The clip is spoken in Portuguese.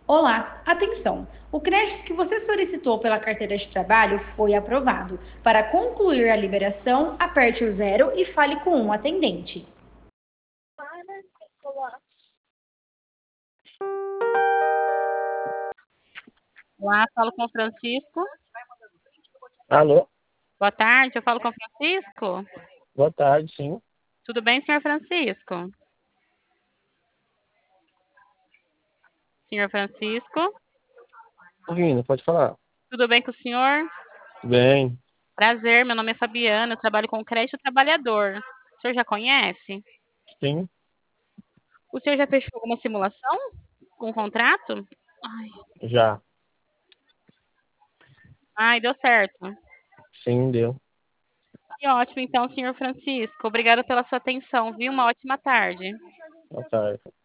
Olá, atenção! O crédito que você solicitou pela carteira de trabalho foi aprovado. Para concluir a liberação, aperte o zero e fale com um atendente. Olá, falo com o Francisco. Alô, Boa tarde, eu falo com o Francisco. boa tarde, sim. Tudo bem, senhor Francisco? Senhor Francisco, Ouvindo, pode falar. tudo bem com o senhor? Bem, Prazer, meu nome é Fabiana, eu trabalho com crédito trabalhador. O senhor já conhece? sim, O senhor já fechou alguma simulação com contrato? Ai, já. deu certo. Sim, deu. Que ótimo, então, senhor Francisco. Obrigada pela sua atenção, viu? Uma ótima tarde. Boa tarde.